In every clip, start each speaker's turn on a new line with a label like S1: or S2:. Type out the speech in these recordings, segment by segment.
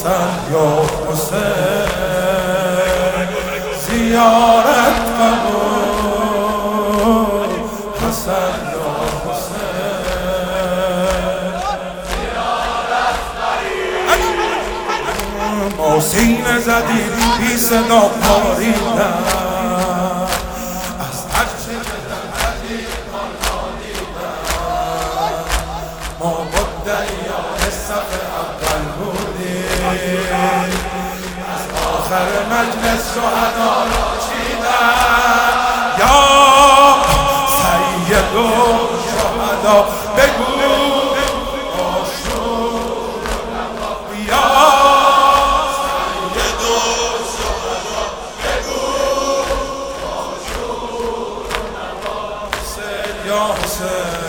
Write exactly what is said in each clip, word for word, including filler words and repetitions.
S1: حسن یا حسین زیارت قبول حسن یا حسین ما سینه زدیم بی صدا پاریدن از هر چه ما مدعیان صف اول بودیم از آخر مجلس شهدا را چیدن یا سید و شهدا بگو آشور یا سید و شهدا بگو آشور حسین یا حسین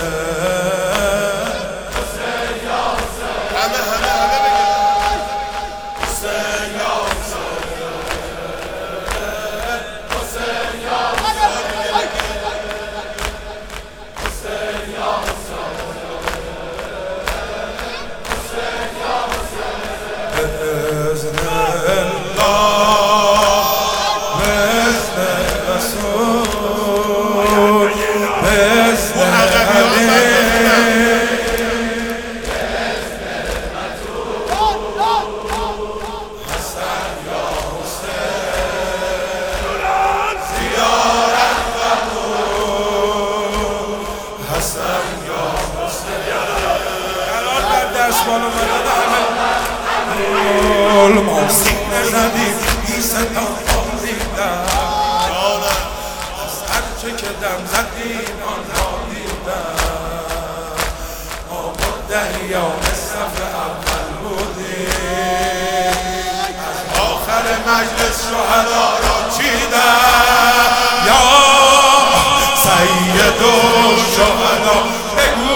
S1: ما سینه زدیم بی صدا پاریدن از هر چه که دم زدیم آن را دیدن ما مدعیان صف اول بودیم از آخر مجلس شهدا را چیدن یا سید و شهدا بگو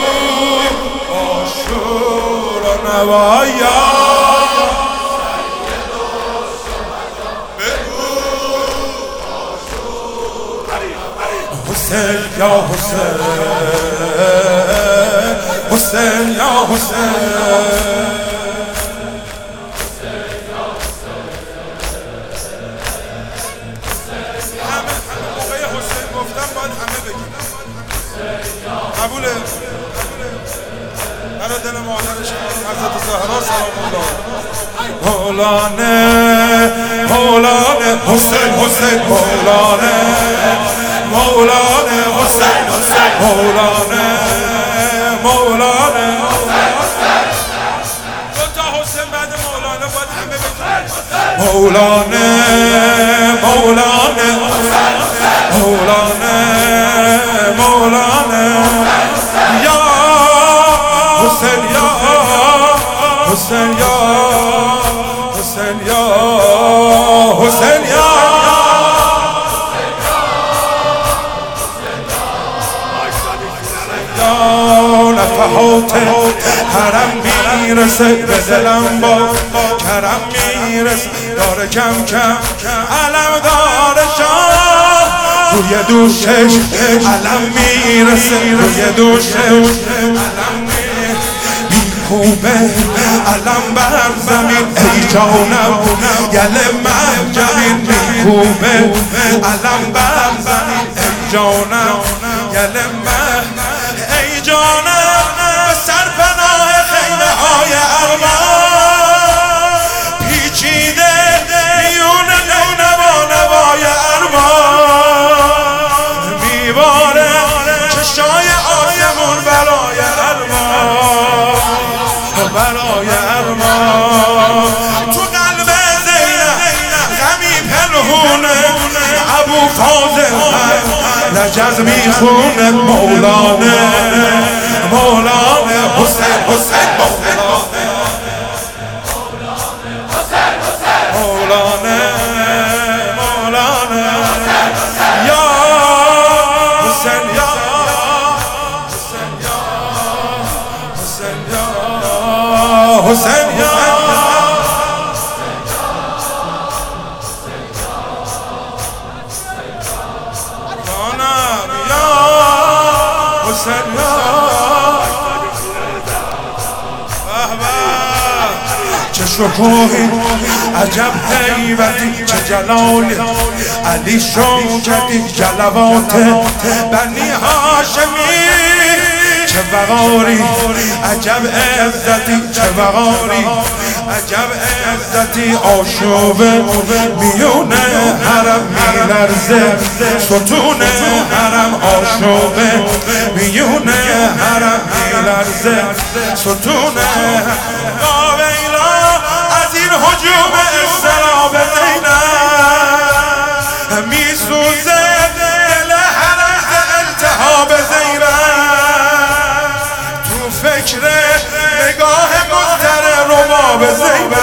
S1: آشور و نوایا حسین یا حسین حسین یا حسین همه موقع حسین گفتم باید همه بگیم قبوله برای دل مادرش حضرت زهرا سلام الله مولانا مولانا حسین حسین مولانا مولانا حسین حسین مولانا مولانا دو تا حسین بعد مولانا باید همه بگیم مولانا مولانا مولانا مولانا یا حسین یا حسین یا حسین یا حسین یا نفحات حرم میرسه به دلم با کرم میرسه داره کم کم علم داره شاه روی دوشش علم میرسه روی دوشش علم میکوبه علم بر زمین ای جانم گل من جمین میکوبه علم بر زمین ای جانم گل من ای جانم به سرپناه خیمه های ارباب پیچیده میون نونوا نوای ارباب میباره چشای آسمون برای ارباب برای ارباب تو قلب زینب غمی پنهونه ابو فاضل لجز میخونه مولانا مولانا حسین حسین مولانا مولانا مولانا یا حسین یا حسین یا حسین یا حسین یا چه شکوهی عجب هیبتی چه جلالی علی شوکتی جلوات بنی هاشمی چه وقاری عجب عزتی چه وقاری عجب عزتی آشوبه میونه حرم میلرزه ستون حرم آشوبه میونه حرم میلرزه ستون قاویلا از این هجوم استراب زینب میسوزه دل حرم التهاب زینب تو فکر نگاه مضطر رباب زینب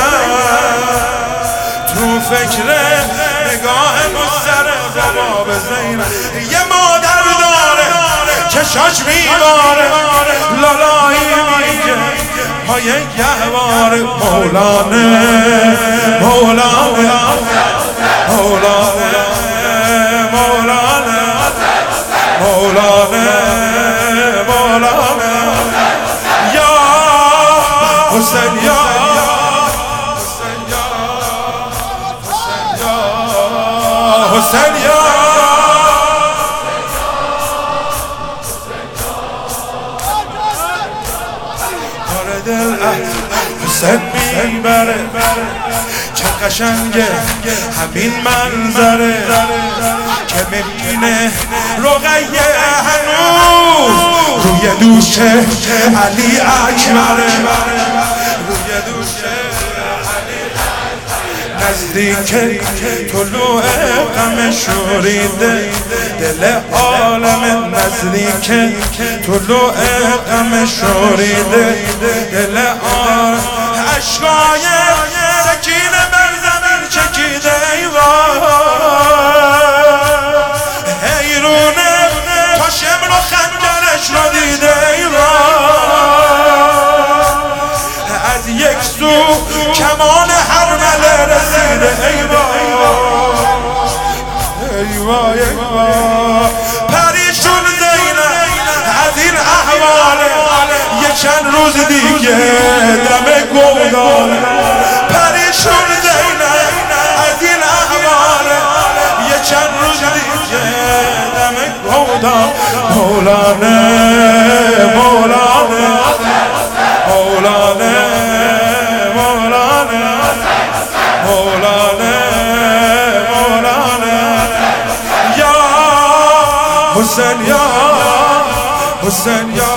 S1: تو فکر نگاه مضطر رباب زینب یه مادر داره چشاش میباره لالایی میگه های گهوار مولانه مولانه مولانه مولانه مولانه مولانه یا حسین یا حسین یا دل حسین میبره چه قشنگه همین منظره که میبینه رقیه هنوز روی دوشه علی اکبره روی دوشه نزدیک طلوع غم شوریده دل عالم نزدیک طلوع غم شوریده دل عالم عشقای سکینه بر زمین چکیده حیرونه تا شمر و خنجرش را دیده از یک سو کمان حرمله رسیده ایوا ایوا ایوا پریشون زینب از این احواله یه چند روز دیگه دم گوداله پریشون زینب از این احواله یه چند روز دیگه دم گوداله مولانه مولانه مولانه مولانه مولانه مولانه یا حسین یا حسین یا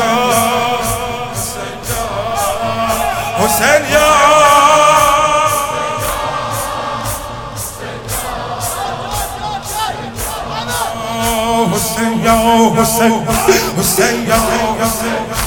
S1: حسین یا حسین یا حسین حسین یا حسین